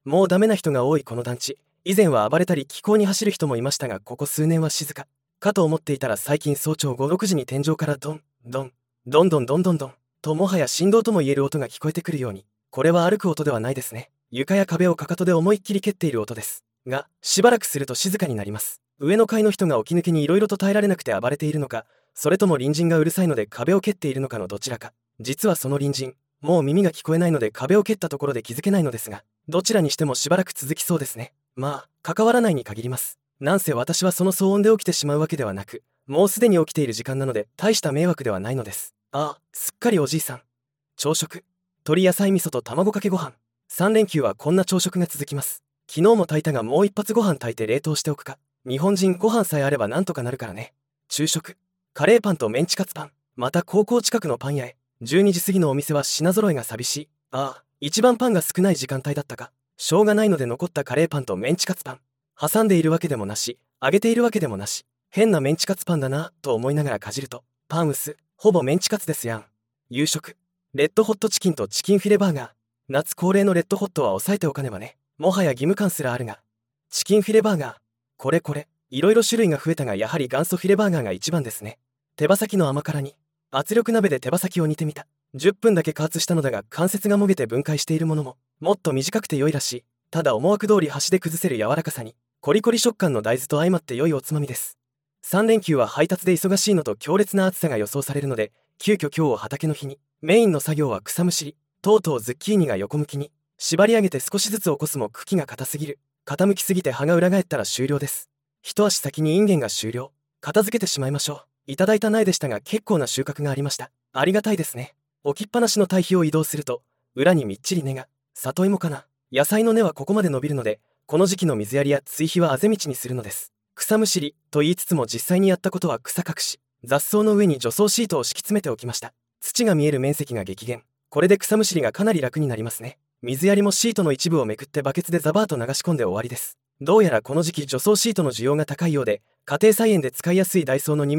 もうダメな人が多いこの団地。以前は暴れたり気候に走る人もいましたが、ここ数年は静かかと思っていたら、最近早朝5、6時に天井からドンドンドンドンドンドンドンと、もはや振動とも言える音が聞こえてくるように。これは歩く音ではないですね。床や壁をかかとで思いっきり蹴っている音ですが、しばらくすると静かになります。上の階の人が起き抜けに色々と耐えられなくて暴れているのか、それとも隣人がうるさいので壁を蹴っているのかのどちらか。実はその隣人、もう耳が聞こえないので壁を蹴ったところで気づけないのですが、どちらにしてもしばらく続きそうですね。まあ関わらないに限ります。なんせ私はその騒音で起きてしまうわけではなく、もうすでに起きている時間なので大した迷惑ではないのです。ああ、すっかりおじいさん。朝食、鶏野菜味噌と卵かけご飯。3連休はこんな朝食が続きます。昨日も炊いたが、もう一発ご飯炊いて冷凍しておくか。日本人ご飯さえあればなんとかなるからね。昼食、カレーパンとメンチカツパン。また高校近くのパン屋へ。12時過ぎのお店は品揃えが寂しい。ああ、一番パンが少ない時間帯だったか。しょうがないので残ったカレーパンとメンチカツパン。挟んでいるわけでもなし、揚げているわけでもなし。変なメンチカツパンだなと思いながらかじると、パン薄、ほぼメンチカツですやん。夕食、レッドホットチキンとチキンフィレバーガー。夏恒例のレッドホットは抑えておかねばね。もはや義務感すらあるが。チキンフィレバーガー。これ、いろいろ種類が増えたが、やはり元祖フィレバーガーが一番ですね。手羽先の甘辛に、圧力鍋で手羽先を煮てみた。10分だけ加圧したのだが、関節がもげて分解しているものも、もっと短くて良いらしい。ただ思惑通り端で崩せる柔らかさに、コリコリ食感の大豆と相まって良いおつまみです。3連休は配達で忙しいのと強烈な暑さが予想されるので、急遽今日を畑の日に。メインの作業は草むしり。とうとうズッキーニが横向きに縛り上げて少しずつ起こすも、茎が硬すぎる。傾きすぎて葉が裏返ったら終了です。一足先にインゲンが終了。片付けてしまいましょう。いただいた苗でしたが、結構な収穫がありました。ありがたいですね。置きっぱなしの堆肥を移動すると、裏にみっちり根が。里芋かな。野菜の根はここまで伸びるので、この時期の水やりや追肥はあぜ道にするのです。草むしりと言いつつも、実際にやったことは草隠し。雑草の上に除草シートを敷き詰めておきました。土が見える面積が激減。これで草むしりがかなり楽になりますね。水やりもシートの一部をめくってバケツでザバーと流し込んで終わりです。どうやらこの時期除草シートの需要が高いようで、家庭菜園で使いやすいダイソーの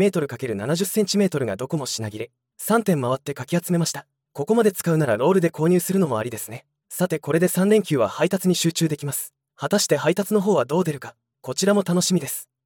2m×70cm がどこも品切れ。3点回ってかき集めました。ここまで使うならロールで購入するのもありですね。さて、これで3連休は配達に集中できます。果たして配達の方はどう出るか、こちらも楽しみです。